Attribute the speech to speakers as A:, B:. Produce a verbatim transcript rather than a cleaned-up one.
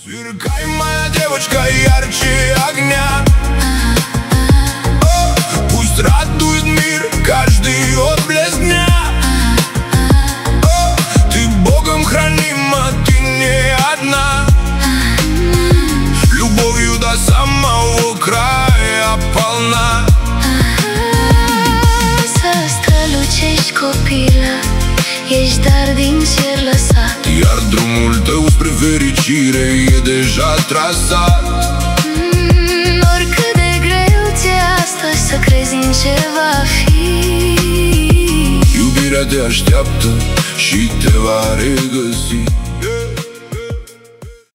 A: Сверкай, моя девочка, ярче огня. О, пусть радует мир каждый отблеск дня. О, ты Богом хранима, ты не одна. Любовью до самого craya полна.
B: Să strălucești, copilă, ești dar din cer lăsat.
A: Iar drumul tău spre fericire e deja trasat.
B: mm, Oricât de greu ți-e astăzi să crezi în ce va fi,
A: Iubirea te așteaptă și te va regăsi.